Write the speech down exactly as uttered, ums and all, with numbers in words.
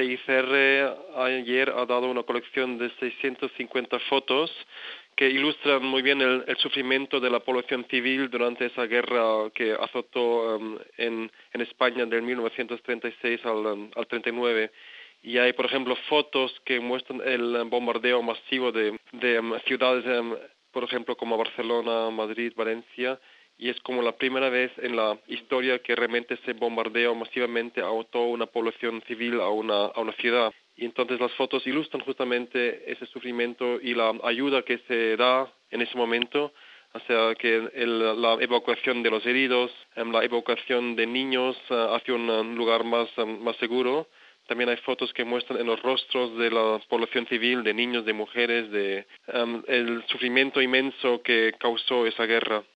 I C R ayer ha dado una colección de seiscientas cincuenta fotos que ilustran muy bien el, el sufrimiento de la población civil durante esa guerra que azotó um, en, en España del mil novecientos treinta y seis al, um, al treinta y nueve. Y hay, por ejemplo, fotos que muestran el bombardeo masivo de, de um, ciudades, um, por ejemplo, como Barcelona, Madrid, Valencia, y es como la primera vez en la historia que realmente se bombardeó masivamente a toda una población civil, a una, a una ciudad. Y entonces las fotos ilustran justamente ese sufrimiento y la ayuda que se da en ese momento, o sea, que el, la evacuación de los heridos, la evacuación de niños uh, hacia un lugar más, um, más seguro. También hay fotos que muestran en los rostros de la población civil, de niños, de mujeres, de um, el sufrimiento inmenso que causó esa guerra.